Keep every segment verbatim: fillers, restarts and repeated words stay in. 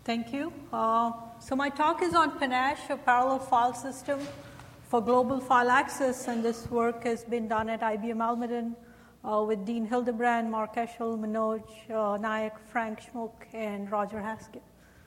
Thank you. Uh, so my talk is on Panache, a parallel file system for global file access, and this work has been done at I B M Almaden uh, with Dean Hildebrand, Mark Eschel, Manoj uh, Nayak, Frank Schmuck, and Roger Haskell.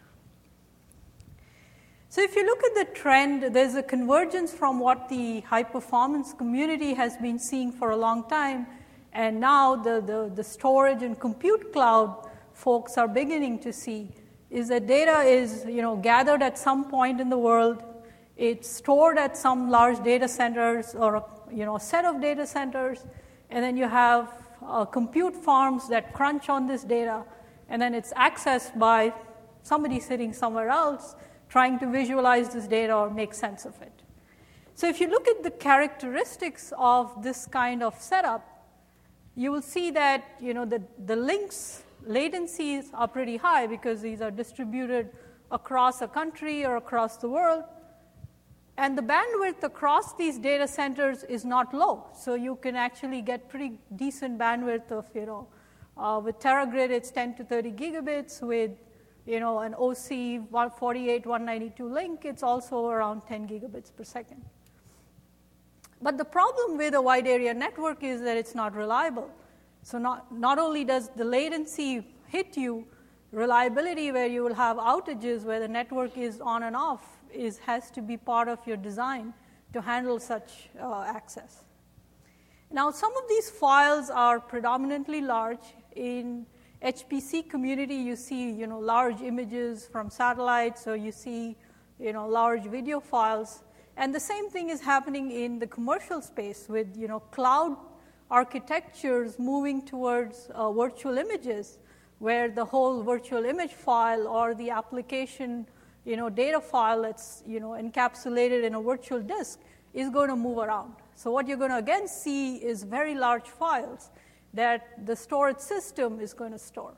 So if you look at the trend, there's a convergence from what the high-performance community has been seeing for a long time, and now the, the, the storage and compute cloud folks are beginning to see, is that data is you know, gathered at some point in the world, it's stored at some large data centers or you know, a set of data centers, and then you have uh, compute farms that crunch on this data, and then it's accessed by somebody sitting somewhere else trying to visualize this data or make sense of it. So if you look at the characteristics of this kind of setup, you will see that you know, the, the links latencies are pretty high because these are distributed across a country or across the world. And the bandwidth across these data centers is not low. So you can actually get pretty decent bandwidth of, you know, uh, with TeraGrid, it's ten to thirty gigabits. With you know, an O C one forty-eight one ninety-two link, it's also around ten gigabits per second. But the problem with a wide area network is that it's not reliable. So not, not only does the latency hit you, reliability where you will have outages where the network is on and off is, has to be part of your design to handle such uh, access. Now some of these files are predominantly large. In H P C community, you see, you know, large images from satellites, or you see, you know, large video files. And the same thing is happening in the commercial space with, you know, cloud architectures moving towards uh, virtual images, where the whole virtual image file or the application, you know, data file that's, you know, encapsulated in a virtual disk is going to move around. So what you're going to again see is very large files that the storage system is going to store.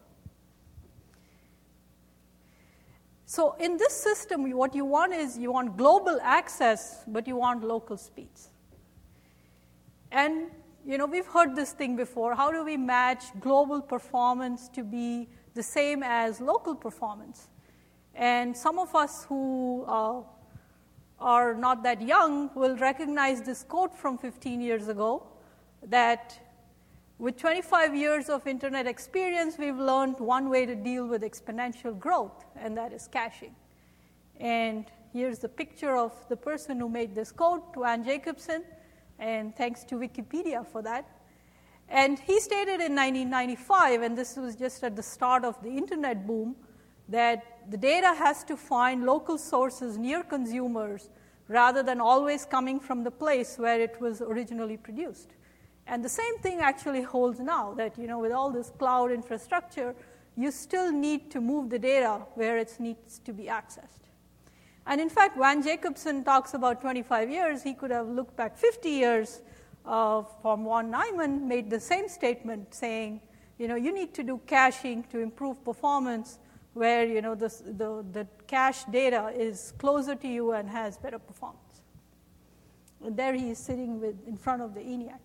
So in this system, what you want is you want global access, but you want local speeds. And you know, we've heard this thing before. How do we match global performance to be the same as local performance? And some of us who uh, are not that young will recognize this quote from fifteen years ago, that with twenty-five years of internet experience, we've learned one way to deal with exponential growth, and that is caching. And here's the picture of the person who made this quote, Van Jacobson, and thanks to Wikipedia for that. And he stated in nineteen ninety-five, and this was just at the start of the internet boom, that the data has to find local sources near consumers rather than always coming from the place where it was originally produced. And the same thing actually holds now, that you know, with all this cloud infrastructure, you still need to move the data where it needs to be accessed. And in fact, Van Jacobson talks about twenty-five years. He could have looked back fifty years uh, from Von Neumann, made the same statement saying, you know, you need to do caching to improve performance where, you know, the, the, the cache data is closer to you and has better performance. And there he is sitting with, in front of the ENIAC.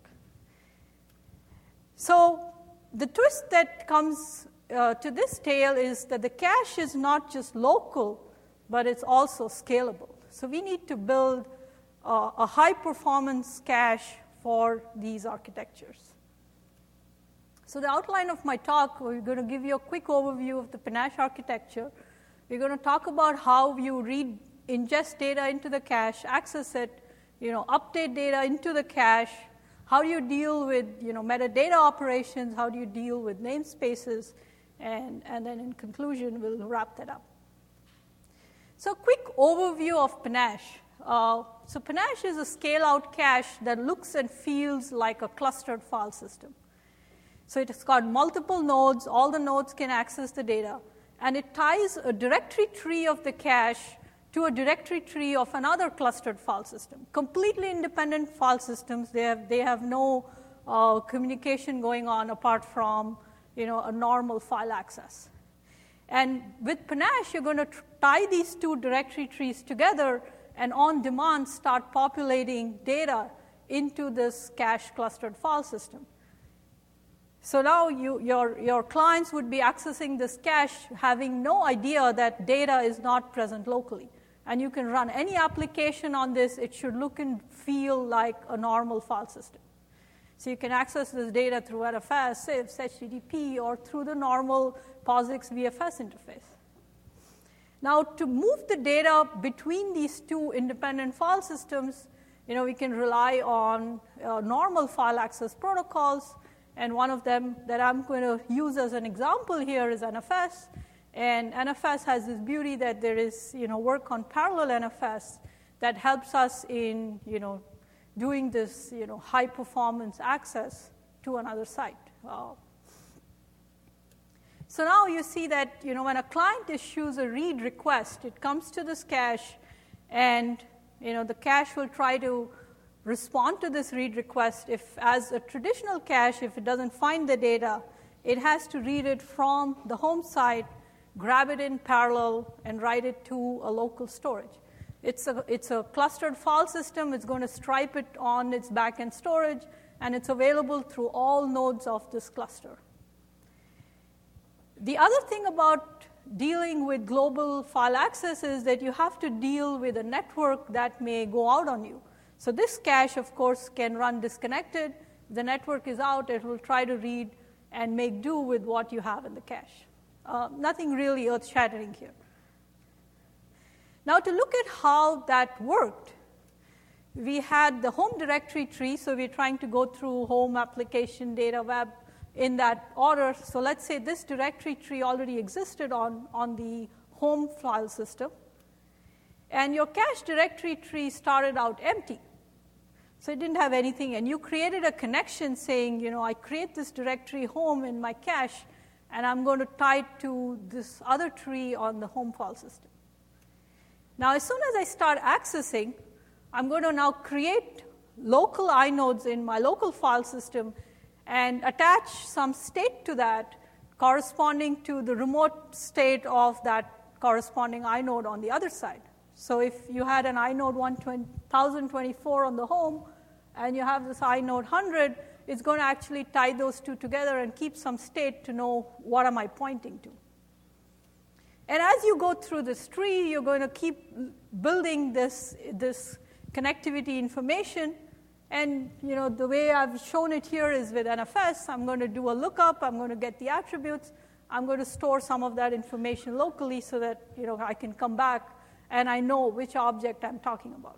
So the twist that comes uh, to this tale is that the cache is not just local, but it's also scalable. So we need to build uh, a high-performance cache for these architectures. So the outline of my talk, we're going to give you a quick overview of the Panache architecture. We're going to talk about how you read, ingest data into the cache, access it, you know, update data into the cache. How do you deal with, you know, metadata operations? How do you deal with namespaces? And, and then in conclusion, we'll wrap that up. So a quick overview of Panache. Uh, so Panache is a scale-out cache that looks and feels like a clustered file system. So it's got multiple nodes. All the nodes can access the data. And it ties a directory tree of the cache to a directory tree of another clustered file system. Completely independent file systems. They have, they have no uh, communication going on apart from, you know, a normal file access. And with Panache, you're going to tr- tie these two directory trees together and on demand start populating data into this cache clustered file system. So now you, your, your clients would be accessing this cache having no idea that data is not present locally. And you can run any application on this. It should look and feel like a normal file system. So you can access this data through N F S, C I F S, H T T P, or through the normal POSIX V F S interface. Now, to move the data between these two independent file systems, you know, we can rely on uh, normal file access protocols. And one of them that I'm going to use as an example here is N F S. And N F S has this beauty that there is, you know, work on parallel N F S that helps us in, you know, doing this, you know, high performance access to another site. Uh, so now you see that, you know, when a client issues a read request, it comes to this cache, and, you know, the cache will try to respond to this read request. If, as a traditional cache, if it doesn't find the data, it has to read it from the home site, grab it in parallel, and write it to a local storage. It's a, it's a clustered file system. It's going to stripe it on its backend storage, and it's available through all nodes of this cluster. The other thing about dealing with global file access is that you have to deal with a network that may go out on you. So this cache, of course, can run disconnected. If the network is out, it will try to read and make do with what you have in the cache. Uh, nothing really earth-shattering here. Now, to look at how that worked, we had the home directory tree. So we're trying to go through home, application, data, web in that order. So let's say this directory tree already existed on, on the home file system. And your cache directory tree started out empty. So it didn't have anything. And you created a connection saying, you know, I create this directory home in my cache, and I'm going to tie it to this other tree on the home file system. Now, as soon as I start accessing, I'm going to now create local inodes in my local file system and attach some state to that corresponding to the remote state of that corresponding inode on the other side. So if you had an inode one thousand twenty-four on the home and you have this inode one hundred, it's going to actually tie those two together and keep some state to know what am I pointing to. And as you go through this tree, you're going to keep building this, this connectivity information. And you know, the way I've shown it here is with N F S. I'm going to do a lookup. I'm going to get the attributes. I'm going to store some of that information locally so that you know, I can come back and I know which object I'm talking about.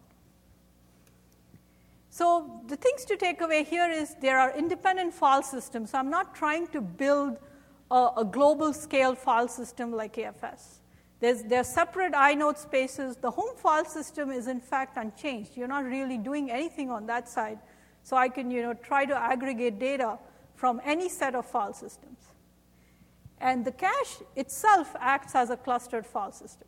So the things to take away here is there are independent file systems. So I'm not trying to build a, a global scale file system like A F S. There's, there are separate inode spaces. The home file system is, in fact, unchanged. You're not really doing anything on that side. So I can you know, try to aggregate data from any set of file systems. And the cache itself acts as a clustered file system.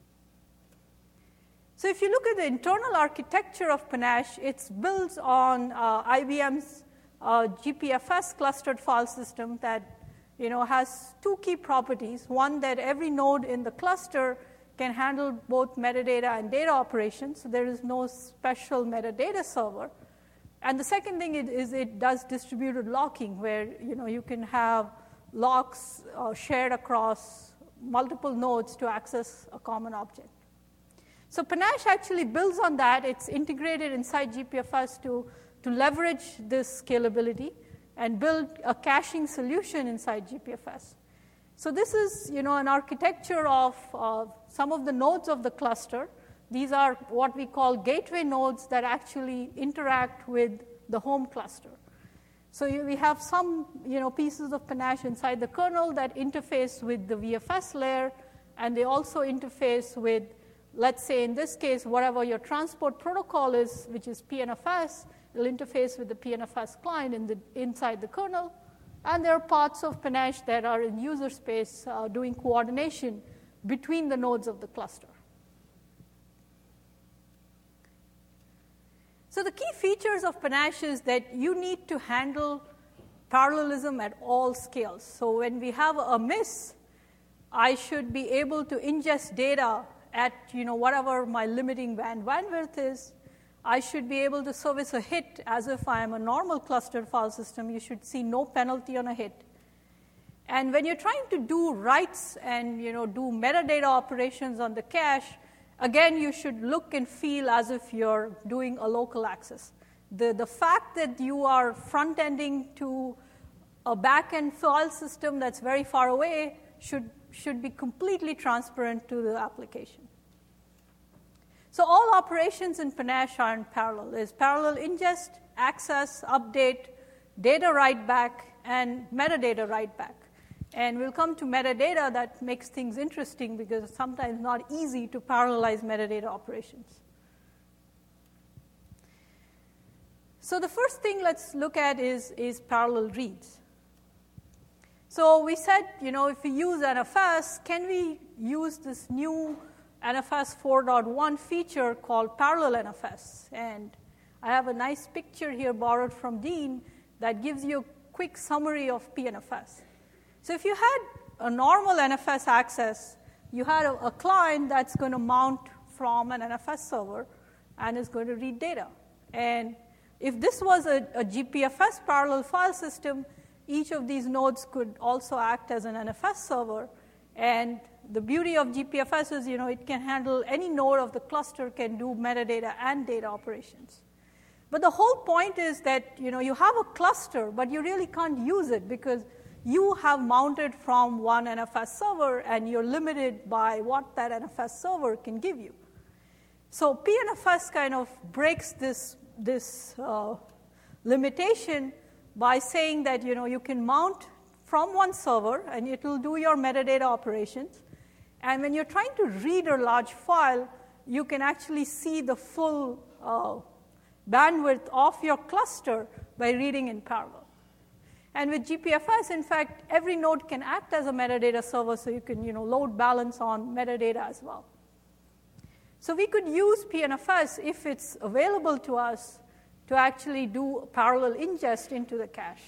So if you look at the internal architecture of Panache, it builds on uh, I B M's uh, G P F S clustered file system that you know, has two key properties. One, that every node in the cluster can handle both metadata and data operations, so there is no special metadata server. And the second thing is it does distributed locking, where you know, you can have locks uh, shared across multiple nodes to access a common object. So Panache actually builds on that. It's integrated inside G P F S to, to leverage this scalability and build a caching solution inside G P F S. So this is you know, an architecture of uh, some of the nodes of the cluster. These are what we call gateway nodes that actually interact with the home cluster. So you, we have some you know, pieces of Panache inside the kernel that interface with the V F S layer, and they also interface with, let's say in this case, whatever your transport protocol is, which is P N F S, it'll interface with the P N F S client in the, inside the kernel. And there are parts of Panache that are in user space uh, doing coordination between the nodes of the cluster. So the key features of Panache is that you need to handle parallelism at all scales. So when we have a miss, I should be able to ingest data at you know, whatever my limiting band bandwidth is. I should be able to service a hit as if I am a normal clustered file system. You should see no penalty on a hit. And when you're trying to do writes and you know, do metadata operations on the cache, again, you should look and feel as if you're doing a local access. The, the fact that you are front-ending to a back-end file system that's very far away should, should be completely transparent to the application. So all operations in Panache are in parallel. There's parallel ingest, access, update, data write back, and metadata write back. And we'll come to metadata that makes things interesting because it's sometimes not easy to parallelize metadata operations. So the first thing let's look at is, is parallel reads. So we said, you know, if we use N F S, can we use this new N F S four point one feature called parallel N F S? And I have a nice picture here borrowed from Dean that gives you a quick summary of P N F S. So if you had a normal N F S access, you had a, a client that's going to mount from an N F S server and is going to read data. And if this was a, a G P F S parallel file system, each of these nodes could also act as an N F S server. And the beauty of G P F S is, you know, it can handle any node of the cluster can do metadata and data operations. But the whole point is that, you know, you have a cluster, but you really can't use it because you have mounted from one N F S server, and you're limited by what that N F S server can give you. So P N F S kind of breaks this, this uh, limitation by saying that, you know, you can mount from one server, and it will do your metadata operations. And when you're trying to read a large file, you can actually see the full uh, bandwidth of your cluster by reading in parallel. And with G P F S, in fact, every node can act as a metadata server, so you can, you know, load balance on metadata as well. So we could use P N F S, if it's available to us, to actually do parallel ingest into the cache.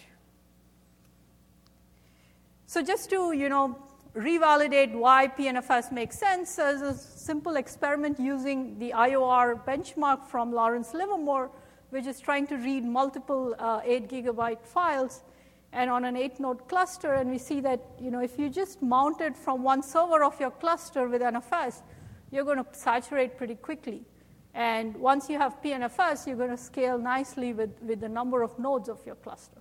So just to, you know, revalidate why P N F S makes sense, as a simple experiment using the I O R benchmark from Lawrence Livermore, which is trying to read multiple uh, eight gigabyte files and on an eight node cluster, and we see that, you know, if you just mount it from one server of your cluster with N F S, you're going to saturate pretty quickly. And once you have P N F S, you're going to scale nicely with, with the number of nodes of your cluster.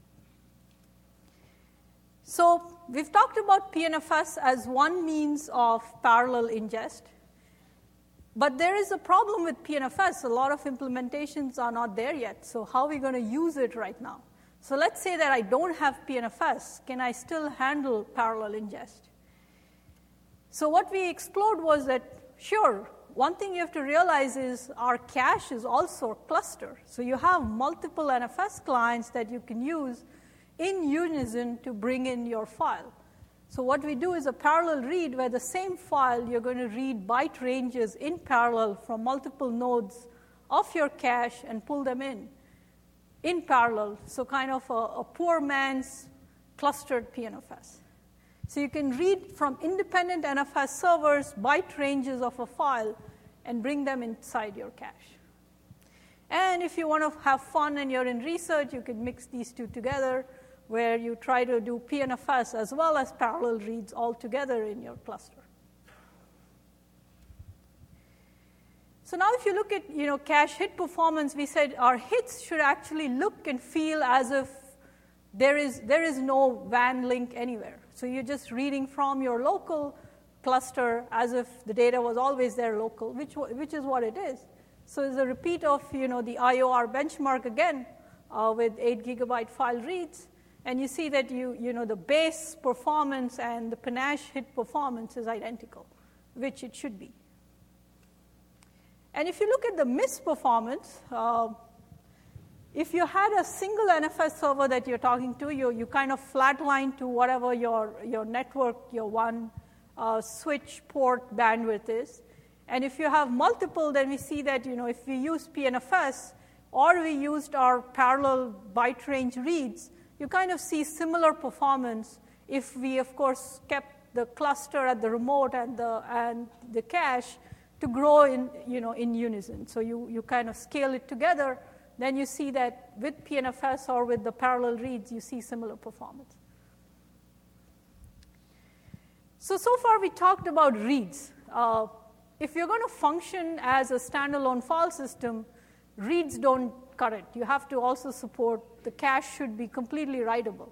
So we've talked about P N F S as one means of parallel ingest. But there is a problem with P N F S. A lot of implementations are not there yet. So how are we going to use it right now? So let's say that I don't have P N F S. Can I still handle parallel ingest? So what we explored was that, sure, one thing you have to realize is our cache is also a cluster. So you have multiple N F S clients that you can use in unison to bring in your file. So what we do is a parallel read where the same file, you're going to read byte ranges in parallel from multiple nodes of your cache and pull them in, in parallel. So kind of a, a poor man's clustered P N F S. So you can read from independent N F S servers byte ranges of a file and bring them inside your cache. And if you want to have fun and you're in research, you can mix these two together, where you try to do P N F S as well as parallel reads all together in your cluster. So now if you look at, you know, cache hit performance, we said our hits should actually look and feel as if there is, there is no W A N link anywhere. So you're just reading from your local cluster as if the data was always there local, which, which is what it is. So it's a repeat of, you know, the I O R benchmark again uh, with eight gigabyte file reads. And you see that you, you know, the base performance and the Panache hit performance is identical, which it should be. And if you look at the miss performance, uh, if you had a single N F S server that you're talking to, you, you kind of flatline to whatever your, your network, your one uh, switch port bandwidth is. And if you have multiple, then we see that, you know, if we use P N F S or we used our parallel byte range reads, you kind of see similar performance if we, of course, kept the cluster at the remote and the, and the cache to grow in, you know, in unison. So you, you kind of scale it together, then you see that with P N F S or with the parallel reads, you see similar performance. So, so far we talked about reads. Uh, if you're going to function as a standalone file system, reads don't cut it. You have to also support the cache should be completely writable.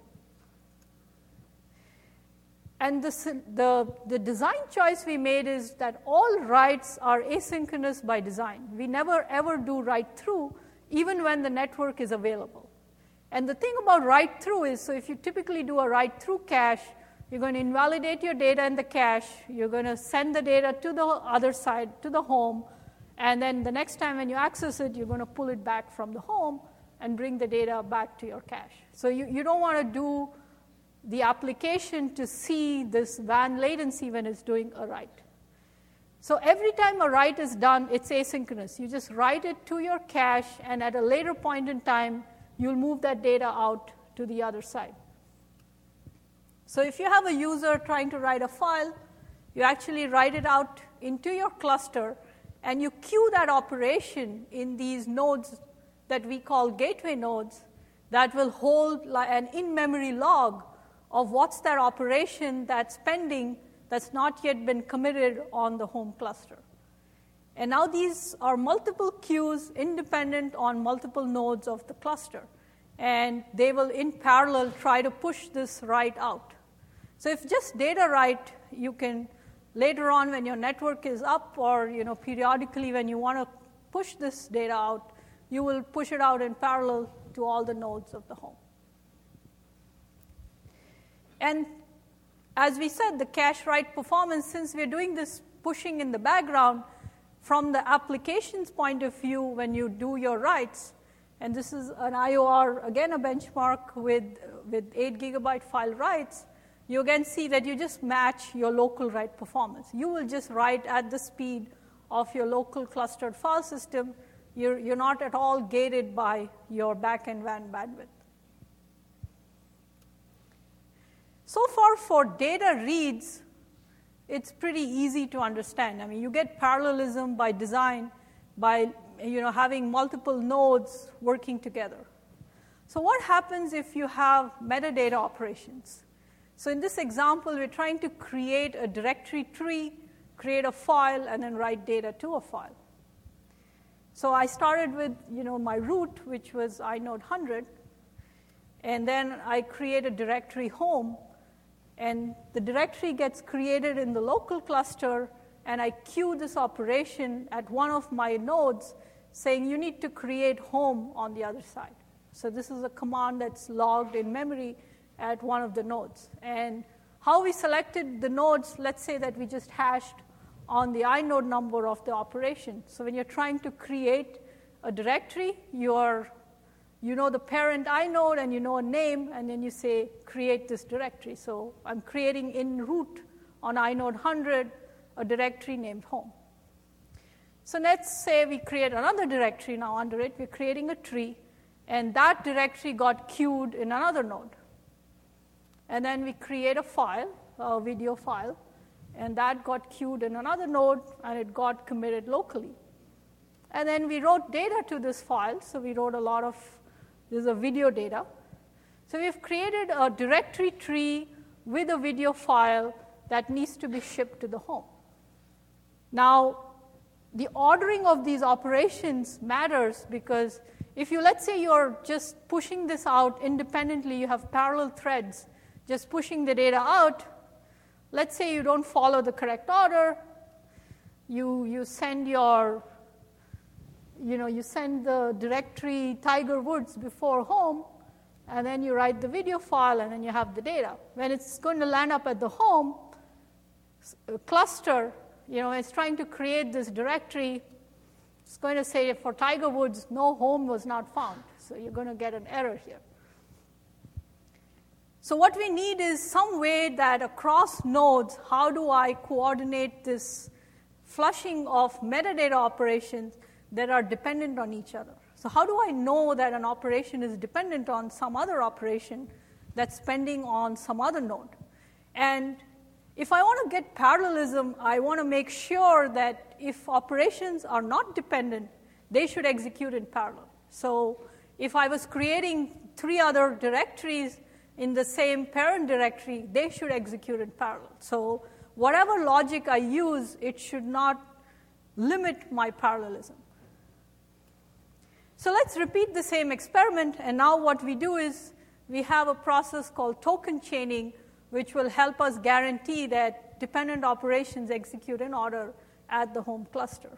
And this, the, the design choice we made is that all writes are asynchronous by design. We never ever do write-through, even when the network is available. And the thing about write-through is, so if you typically do a write-through cache, you're going to invalidate your data in the cache, you're going to send the data to the other side, to the home, and then the next time when you access it, you're going to pull it back from the home and bring the data back to your cache. So you, you don't want to do the application to see this W A N latency when it's doing a write. So every time a write is done, it's asynchronous. You just write it to your cache, and at a later point in time, you'll move that data out to the other side. So if you have a user trying to write a file, you actually write it out into your cluster, and you queue that operation in these nodes that we call gateway nodes that will hold an in-memory log of what's that operation that's pending that's not yet been committed on the home cluster. And now these are multiple queues independent on multiple nodes of the cluster. And they will, in parallel, try to push this write out. So if just data write, you can later on when your network is up or you know, periodically when you want to push this data out, you will push it out in parallel to all the nodes of the home. And as we said, the cache write performance, since we're doing this pushing in the background, from the application's point of view, when you do your writes, and this is an I O R, again a benchmark with, with eight gigabyte file writes, you again see that you just match your local write performance. You will just write at the speed of your local clustered file system. You're, you're not at all gated by your backend W A N bandwidth. So far for data reads, it's pretty easy to understand. I mean, you get parallelism by design by you know, having multiple nodes working together. So what happens if you have metadata operations? So in this example, we're trying to create a directory tree, create a file, and then write data to a file. So I started with you know, my root, which was inode one hundred, and then I create a directory home. And the directory gets created in the local cluster, and I queue this operation at one of my nodes saying you need to create home on the other side. So this is a command that's logged in memory at one of the nodes. And how we selected the nodes, let's say that we just hashed on the inode number of the operation. So when you're trying to create a directory, you're You know the parent inode and you know a name, and then you say create this directory. So I'm creating in root on inode one hundred a directory named home. So let's say we create another directory now under it. We're creating a tree, and that directory got queued in another node. And then we create a file, a video file, and that got queued in another node, and it got committed locally. And then we wrote data to this file, so we wrote a lot of This is a video data. So we've created a directory tree with a video file that needs to be shipped to the home. Now, the ordering of these operations matters because if you, let's say you're just pushing this out independently, you have parallel threads just pushing the data out. Let's say you don't follow the correct order. You, you send your You know, you send the directory Tiger Woods before home, and then you write the video file, and then you have the data. When it's going to land up at the home cluster, you know, it's trying to create this directory. It's going to say for Tiger Woods, no home was not found. So you're going to get an error here. So what we need is some way that across nodes, how do I coordinate this flushing of metadata operations that are dependent on each other? So how do I know that an operation is dependent on some other operation that's pending on some other node? And If I want to get parallelism, I want to make sure that if operations are not dependent, they should execute in parallel. So if I was creating three other directories in the same parent directory, they should execute in parallel. So whatever logic I use, it should not limit my parallelism. So let's repeat the same experiment, and now what we do is we have a process called token chaining, which will help us guarantee that dependent operations execute in order at the home cluster.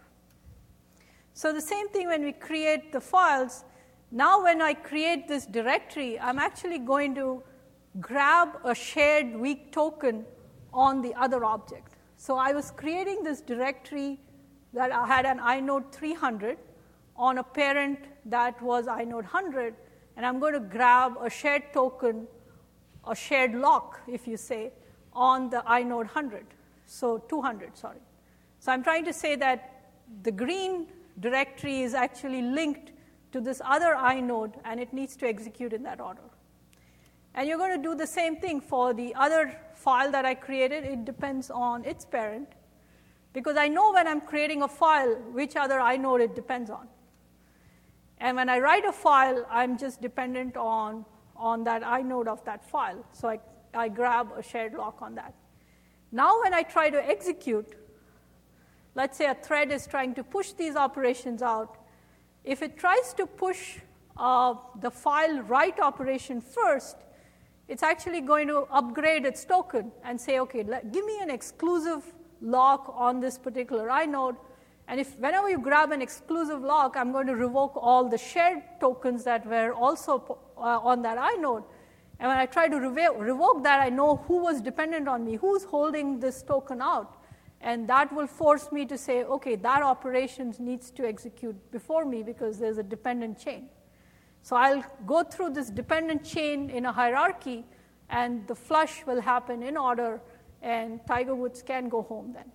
So the same thing when we create the files. Now when I create this directory, I'm actually going to grab a shared weak token on the other object. So I was creating this directory that I had an inode three hundred on a parent that was inode one hundred, and I'm going to grab a shared token, a shared lock, if you say, on the inode one hundred, so two hundred, sorry. So I'm trying to say that the green directory is actually linked to this other inode, and it needs to execute in that order. And you're going to do the same thing for the other file that I created. It depends on its parent, because I know when I'm creating a file which other inode it depends on. And when I write a file, I'm just dependent on, on that inode of that file. So I, I grab a shared lock on that. Now when I try to execute, let's say a thread is trying to push these operations out. If it tries to push uh, the file write operation first, it's actually going to upgrade its token and say, okay, let, give me an exclusive lock on this particular inode. And if whenever you grab an exclusive lock, I'm going to revoke all the shared tokens that were also uh, on that inode. And when I try to revo- revoke that, I know who was dependent on me, who's holding this token out. And that will force me to say, okay, that operation needs to execute before me because there's a dependent chain. So I'll go through this dependent chain in a hierarchy, and the flush will happen in order, and Tiger Woods can go home then.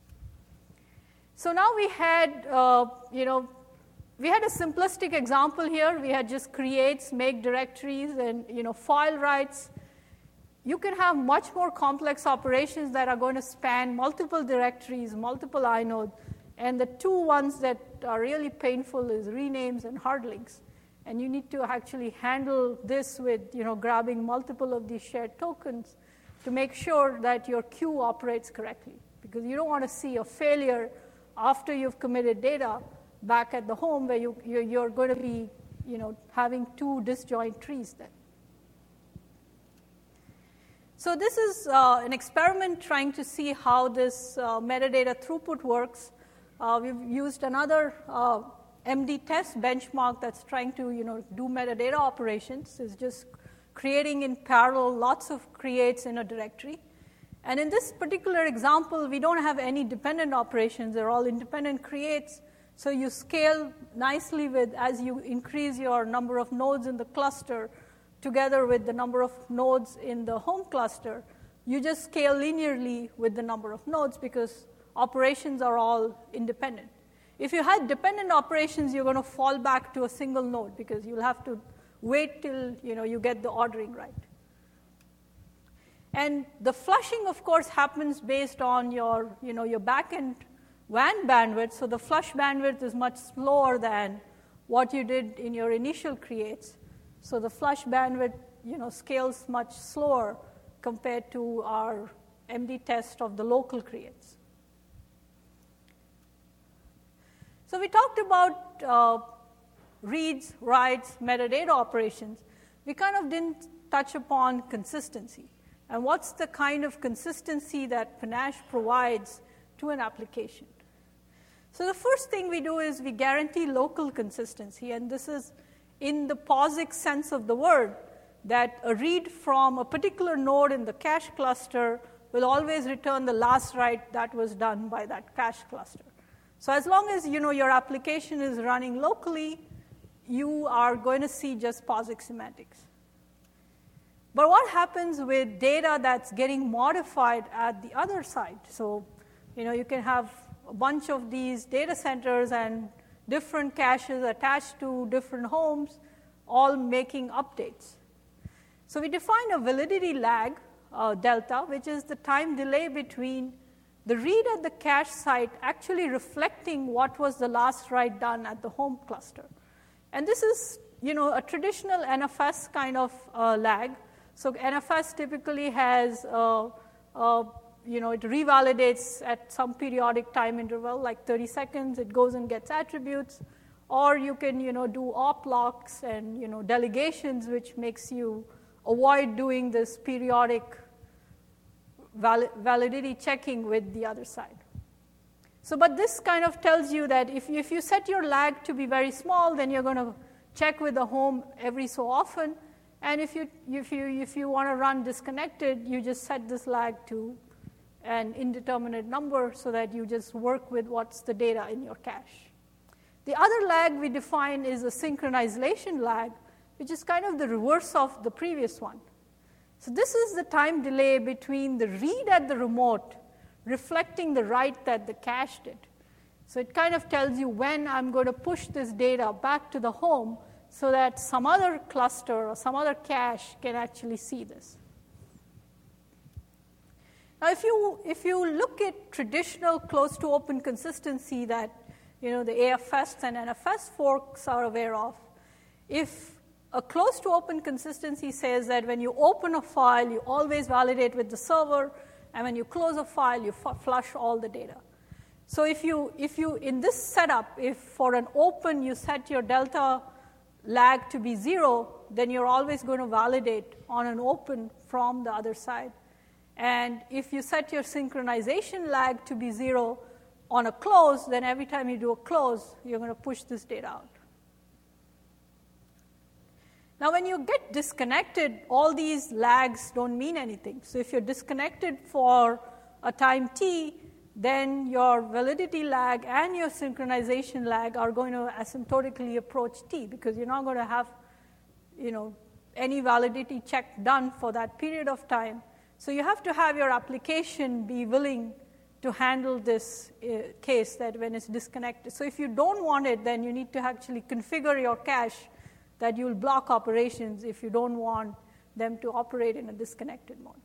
So now we had, uh, you know, we had a simplistic example here. We had just creates, make directories, and, you know, file writes. You can have much more complex operations that are going to span multiple directories, multiple inodes, and the two ones that are really painful is renames and hard links. And you need to actually handle this with, you know, grabbing multiple of these shared tokens to make sure that your queue operates correctly, because you don't want to see a failure after you've committed data back at the home where you, you're going to be, you know, having two disjoint trees then. So this is uh, an experiment trying to see how this uh, metadata throughput works. Uh, we've used another uh, M D test benchmark that's trying to, you know, do metadata operations. It's just creating in parallel lots of creates in a directory. And in this particular example, we don't have any dependent operations. They're all independent creates. So you scale nicely with, as you increase your number of nodes in the cluster, together with the number of nodes in the home cluster, you just scale linearly with the number of nodes because operations are all independent. If you had dependent operations, you're going to fall back to a single node because you'll have to wait till, you know, you get the ordering right. And the flushing, of course, happens based on your, you know, your backend W A N bandwidth. So the flush bandwidth is much slower than what you did in your initial creates. So the flush bandwidth, you know, scales much slower compared to our M D test of the local creates. So we talked about uh, reads, writes, metadata operations. We kind of didn't touch upon consistency. And what's the kind of consistency that Panache provides to an application? So the first thing we do is we guarantee local consistency, and this is in the POSIX sense of the word, that a read from a particular node in the cache cluster will always return the last write that was done by that cache cluster. So as long as, you know, your application is running locally, you are going to see just POSIX semantics. But what happens with data that's getting modified at the other side? So, you know, you can have a bunch of these data centers and different caches attached to different homes, all making updates. So we define a validity lag uh, delta, which is the time delay between the read at the cache site actually reflecting what was the last write done at the home cluster. And this is, you know, a traditional N F S kind of uh, lag. So N F S typically has, uh, uh, you know, it revalidates at some periodic time interval, like thirty seconds. It goes and gets attributes. Or you can, you know, do op locks and, you know, delegations, which makes you avoid doing this periodic val- validity checking with the other side. So, but this kind of tells you that if you, if you set your lag to be very small, then you're going to check with the home every so often. And if you, if you, if you want to run disconnected, you just set this lag to an indeterminate number so that you just work with what's the data in your cache. The other lag we define is a synchronization lag, which is kind of the reverse of the previous one. So this is the time delay between the read at the remote reflecting the write that the cache did. So it kind of tells you when I'm going to push this data back to the home so that some other cluster or some other cache can actually see this. Now, if you, if you look at traditional close-to-open consistency that you know, the A F S and N F S forks are aware of, if a close-to-open consistency says that when you open a file, you always validate with the server, and when you close a file, you f- flush all the data. So if you, if you, in this setup, if for an open you set your delta lag to be zero, then you're always going to validate on an open from the other side. And if you set your synchronization lag to be zero on a close, then every time you do a close, you're going to push this data out. Now, when you get disconnected, all these lags don't mean anything. So if you're disconnected for a time t, then your validity lag and your synchronization lag are going to asymptotically approach t, because you're not going to have, you know, any validity check done for that period of time. So you have to have your application be willing to handle this uh, case that when it's disconnected. So if you don't want it, then you need to actually configure your cache that you'll block operations if you don't want them to operate in a disconnected mode.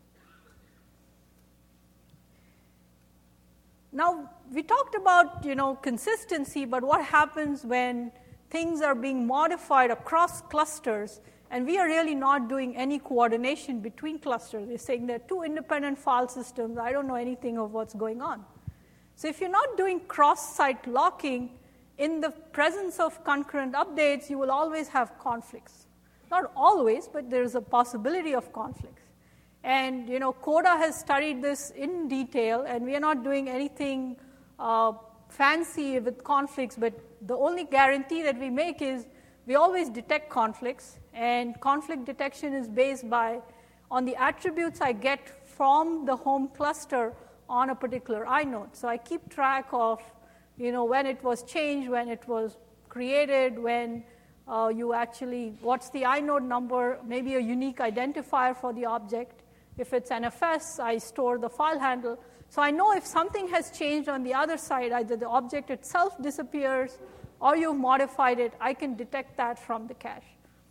Now, we talked about, you know, consistency, but what happens when things are being modified across clusters and we are really not doing any coordination between clusters? We're saying there are two independent file systems. I don't know anything of what's going on. So if you're not doing cross-site locking, in the presence of concurrent updates, you will always have conflicts. Not always, but there's a possibility of conflicts. And, you know, Coda has studied this in detail, and we are not doing anything uh, fancy with conflicts, but the only guarantee that we make is we always detect conflicts, and conflict detection is based by on the attributes I get from the home cluster on a particular inode. So I keep track of, you know, when it was changed, when it was created, when uh, you actually, what's the inode number, maybe a unique identifier for the object. If it's N F S, I store the file handle. So I know if something has changed on the other side, either the object itself disappears or you've modified it, I can detect that from the cache.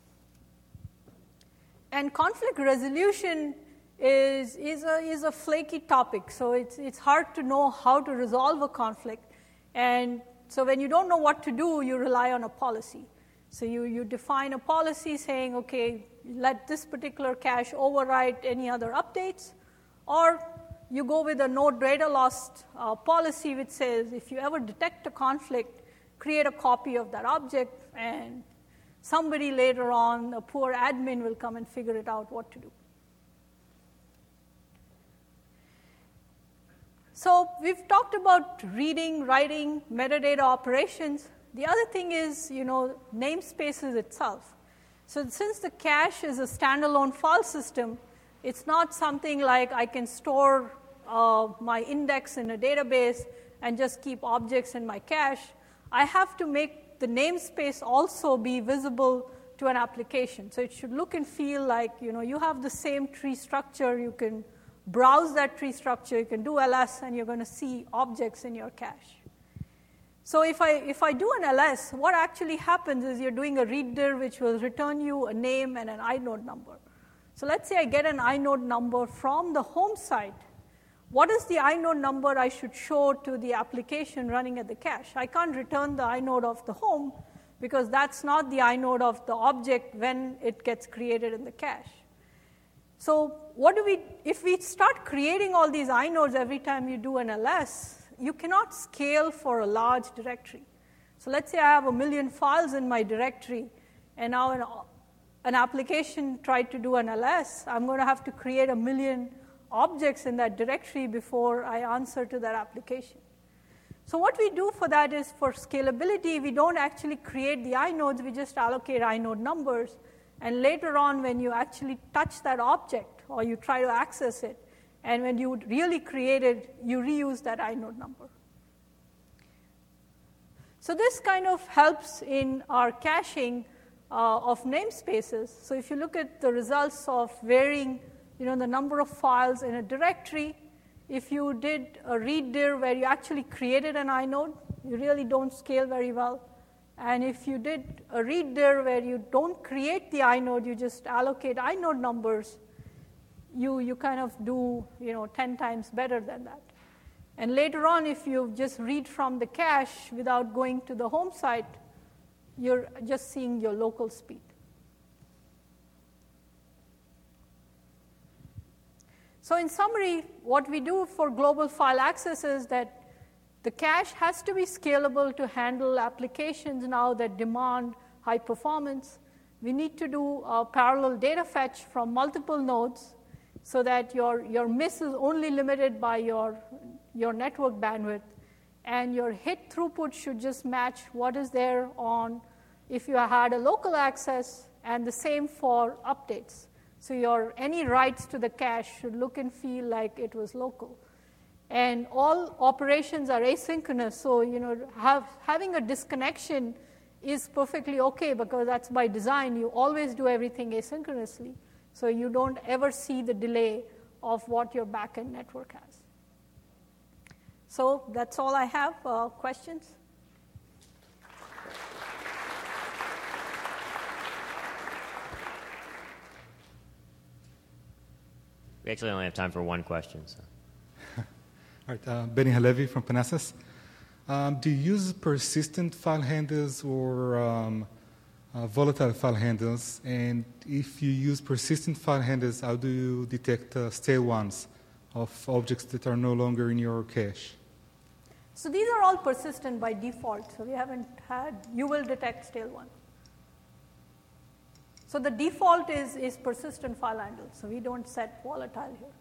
And conflict resolution is, is, a, is a flaky topic. So it's, it's hard to know how to resolve a conflict. And so when you don't know what to do, you rely on a policy. So you, you define a policy saying, okay, let this particular cache overwrite any other updates, or you go with a no data loss uh, policy which says if you ever detect a conflict, create a copy of that object, and somebody later on, a poor admin, will come and figure it out what to do. So we've talked about reading, writing, metadata operations. The other thing is, you know, namespaces itself. So since the cache is a standalone file system, it's not something like I can store uh, my index in a database and just keep objects in my cache. I have to make the namespace also be visible to an application. So it should look and feel like, you know, you have the same tree structure. You can browse that tree structure. You can do L S, and you're going to see objects in your cache. So if I, if I do an L S, what actually happens is you're doing a readdir which will return you a name and an inode number. So let's say I get an inode number from the home site. What is the inode number I should show to the application running at the cache? I can't return the inode of the home because that's not the inode of the object when it gets created in the cache. So what do we, if we start creating all these inodes every time you do an L S, you cannot scale for a large directory. So let's say I have a million files in my directory, and now an, an application tried to do an L S. I'm going to have to create a million objects in that directory before I answer to that application. So what we do for that is, for scalability, we don't actually create the inodes, we just allocate inode numbers. And later on, when you actually touch that object or you try to access it, and when you really create it, you reuse that inode number. So this kind of helps in our caching uh, of namespaces. So if you look at the results of varying, you know, the number of files in a directory, if you did a read dir where you actually created an inode, you really don't scale very well. And if you did a read dir where you don't create the inode, you just allocate inode numbers, you, you kind of do, you know, ten times better than that. And later on, if you just read from the cache without going to the home site, you're just seeing your local speed. So in summary, what we do for global file access is that the cache has to be scalable to handle applications now that demand high performance. We need to do a parallel data fetch from multiple nodes so that your, your miss is only limited by your, your network bandwidth. And your hit throughput should just match what is there on if you had a local access, and the same for updates. So your any writes to the cache should look and feel like it was local. And all operations are asynchronous, so you know have, having a disconnection is perfectly okay because that's by design. You always do everything asynchronously, so you don't ever see the delay of what your backend network has. So that's all I have. Uh, questions? We actually only have time for one question. So. All right, uh, Benny Halevi from Panasas. Um, do you use persistent file handles or um, uh, volatile file handles? And if you use persistent file handles, how do you detect uh, stale ones of objects that are no longer in your cache? So these are all persistent by default. So we haven't had, you will detect stale one. So the default is, is persistent file handle. So we don't set volatile here.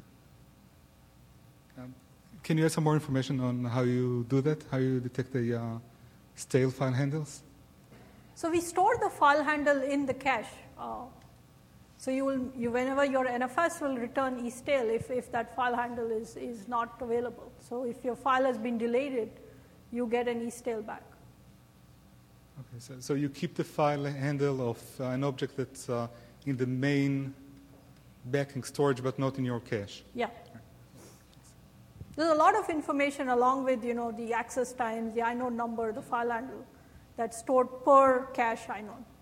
Um, Can you add some more information on how you do that, how you detect the uh, stale file handles? So we store the file handle in the cache. Uh, so you will, you, whenever your N F S will return estale if, if that file handle is, is not available. So if your file has been deleted, you get an estale back. Okay, so, so you keep the file handle of uh, an object that's uh, in the main backing storage but not in your cache. Yeah. There's a lot of information along with, you know, the access times, the inode number, the file handle that's stored per cache inode.